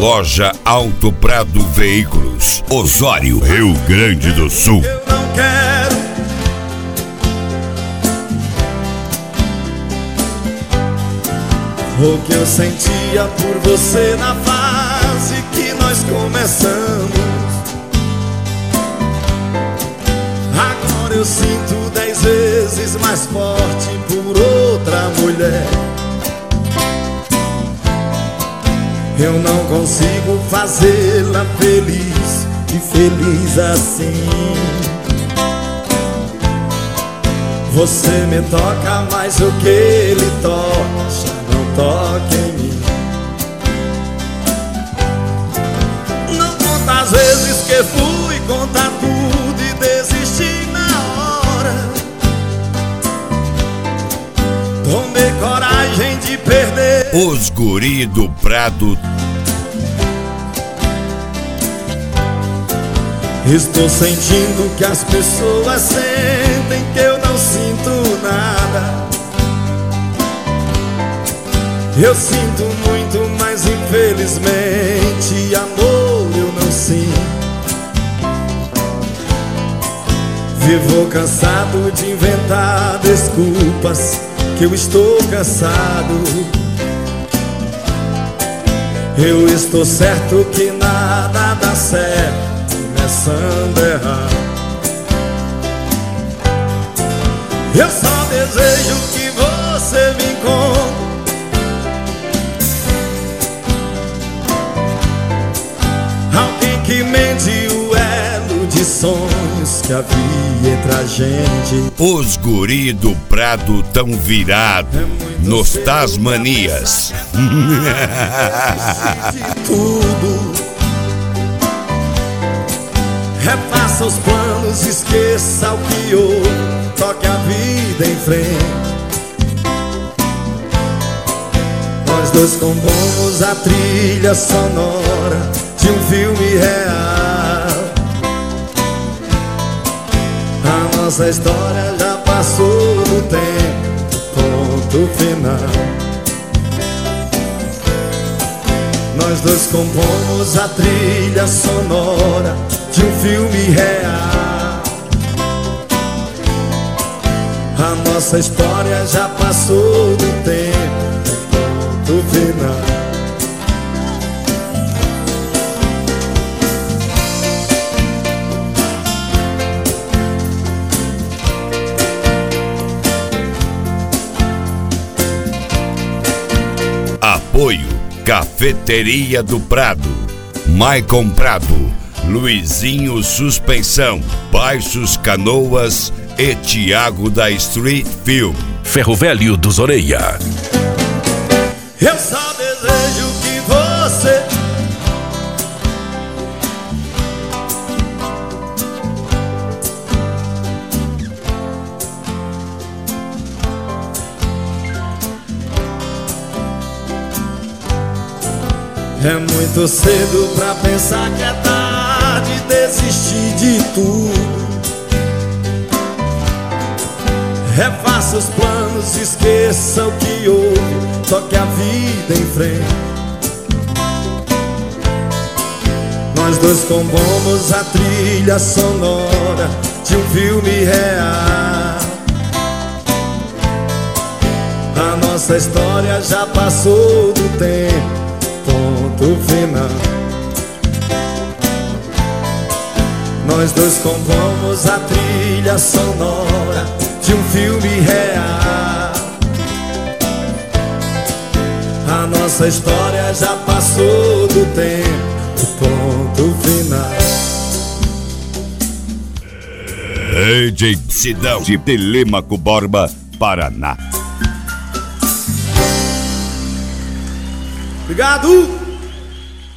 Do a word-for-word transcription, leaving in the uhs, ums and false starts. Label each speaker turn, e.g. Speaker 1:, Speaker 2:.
Speaker 1: Loja Auto Prado Veículos, Osório, Rio Grande do Sul.
Speaker 2: Eu não quero o que eu sentia por você na fase que nós começamos. Agora eu sinto dez vezes mais forte por outra mulher. Eu não consigo fazê-la feliz e feliz assim. Você me toca, mas o que ele toca já não toca em mim. Não conta as vezes que fui contar tudo e desisti na hora. Tomei coragem de perder.
Speaker 1: Os guri do Prado.
Speaker 2: Estou sentindo que as pessoas sentem que eu não sinto nada. Eu sinto muito, mas infelizmente amor eu não sinto. Vivo cansado de inventar desculpas, que eu estou cansado. Eu estou certo que nada dá certo começando errado. Eu só desejo que você me encontre. Alguém que mente o elo de sonhos que havia entre a gente.
Speaker 1: Os guri do Prado tão virado é nos Tasmanias.
Speaker 2: Tudo. Refaça os planos, esqueça o que houve, toque a vida em frente. Nós dois compomos a trilha sonora de um filme real. A nossa história já passou do tempo, ponto final. Nós dois compomos a trilha sonora de um filme real. A nossa história já passou do tempo, ponto final.
Speaker 1: Apoio Cafeteria do Prado, Maicon Prado, Luizinho Suspensão, Baixos Canoas e Tiago da Street Film.
Speaker 3: Ferro Velho dos Orelha.
Speaker 2: Eu só desejo que você é muito cedo pra pensar que é tarde, desistir de tudo. Refaça os planos, esqueça o que houve, toque a vida em frente. Nós dois compomos a trilha sonora de um filme real. A nossa história já passou do tempo, ponto final. Nós dois compomos a trilha sonora de um filme real. A nossa história já passou do tempo, ponto final.
Speaker 1: D J Sidão de Telêmaco Borba, Paraná.
Speaker 2: Obrigado!